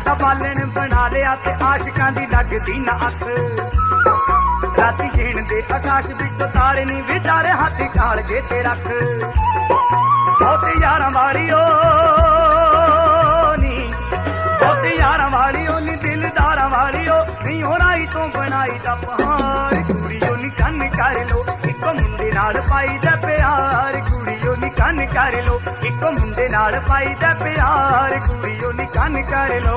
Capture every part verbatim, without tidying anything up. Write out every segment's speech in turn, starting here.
दा बालन बना लिया ते आशिकां दी लगदी ना अख। राती जीण दे आकाश विच तारे नी विचारे हाथी कालजे ते रख। बहुत यारां वाली ओ नी, बहुत यारां वाली ओ नी, दिलदारां वाली ओ नी, ओ राई तो बनाई दा पहाड़। कुड़ियो नी कन्न कर लो इको मुंडे नाल पाई दा प्यार। कुड़ियो नी कन्न कर लो इको मुंडे नाल पाई दा प्यार। कुड़ियो नी कन्न कर लो।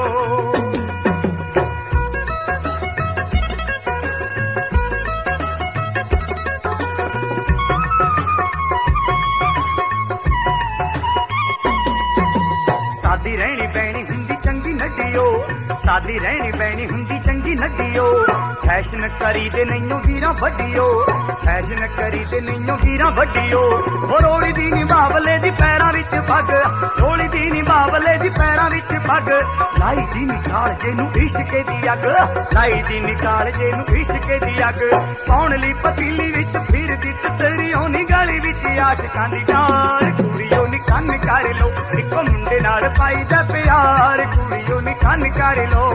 सादी रहनी पैनी हुंदी चंगी नड्डियो, सादी रहनी पैनी हुंदी चंगी नड्डियो। फैशन करी दे नईओ वीरां वड्डियो, फैशन करी दे नईओ वीरां वड्डियो। हो रोली दी नी बावले दी पैरां विच पग, रोली दी नी बावले दी पैरां विच पग। लाई दी नी कालजे नूं इश्क दी अग, लाई दी नी कालजे नूं इश्क दी अग। पाउण लई पतीली विच फिरदी ततरियों नी गली विच आशिकां दी डार। कुड़ियो नी कन्न कर लो इको मुंडे नाल पाई दा प्यार। कुड़ियो नी कन्न कर लो।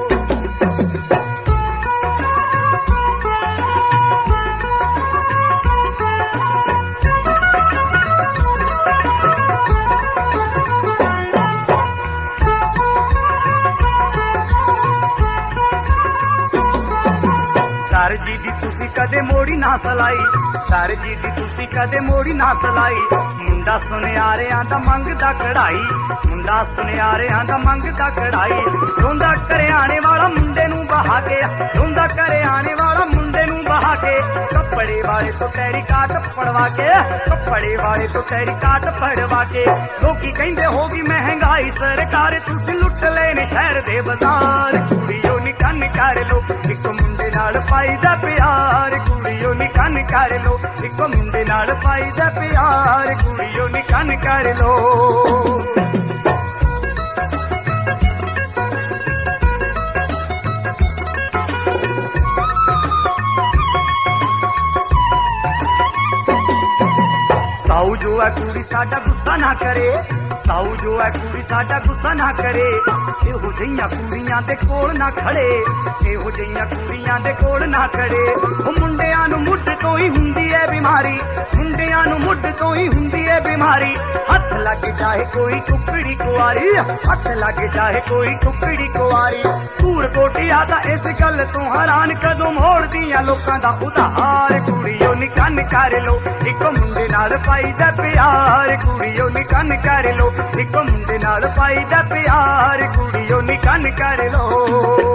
कर जी दी तुसी कदे मोड़ी ना सलाई, कर जी दी तुसी कदे मोड़ी ना सलाई। मुंडा सुनियारियां दा मंगदा कढ़ाई, मुंडा सुनियारियां दा मंगदा कढ़ाई। रोंदा करे आने वाला मुंडे नूं बहा के, रोंदा करे आने वाला मुंडे नूं बहा के। कपड़े वाले तो तेरी काट पड़वा के, कपड़े वाले तो तेरी काट पड़वा के। लोकी कहंदे होगी महंगाई सरकार, तुसी लुट लेने शहर दे बाजार। कुड़ियो नी कन्न कर लो इक मुंडे नाल पाई दा प्यार। कुड़ियो नी कन्न कर लो इक मुंडे नाल पाई दा प्यार। कुड़ियो नी कन्न कर लो। साऊ जो है कुड़ी साडा गुस्सा ना करे, साऊ जो है कुड़ी साडा गुस्सा ना करे। ਇਹੋ ਜਿਹੀਆਂ ਕੁੜੀਆਂ ਦੇ ਕੋਲ ਨਾ ਖੜੇ, ਇਹੋ ਜਿਹੀਆਂ ਕੁੜੀਆਂ ਦੇ ਕੋਲ ਨਾ ਖੜੇ। ਉਹ ਮੁੰਡਿਆਂ ਨੂੰ ਮੁੱਢ ਤੋਂ ਹੀ ਹੁੰਦੀ ਏ ਬਿਮਾਰੀ, ਮੁੰਡਿਆਂ ਨੂੰ ਮੁੱਢ ਤੋਂ ਹੀ ਹੁੰਦੀ ਏ ਬਿਮਾਰੀ। ਹੱਥ ਲੱਗ ਜਾਏ ਕੋਈ ਕੁਕੜੀ ਕੁਆਰੀ, ਹੱਥ ਲੱਗ ਜਾਏ ਕੋਈ ਕੁਕੜੀ ਕੁਆਰੀ। ਧੂਰ ਕੋਟਿਆ ਦਾ ਇਸ ਗੱਲ ਤੋਂ ਹੈਰਾਨ, ਕਦੋਂ ਮੋੜਦੀਆਂ ਲੋਕਾਂ ਦਾ ਉਧਾਰ। ਕੁੜੀਓ ਨੀ ਕੰਨ ਕਰ ਲੋ ਇੱਕੋ ਮੁੰਡੇ ਨਾਲ ਪਾਈ ਦਾ ਪਿਆਰ। ਕੁੜੀਓ ਨੀ ਕੰਨ ਕਰ ਲੋ ਇੱਕੋ ਮੁੰਡੇ ਨਾਲ ਪਾਈ ਦਾ ਪਿਆਰ। ਕੁੜੀਓ ਨੀ ਕੰਨ ਕਰ ਲੋ।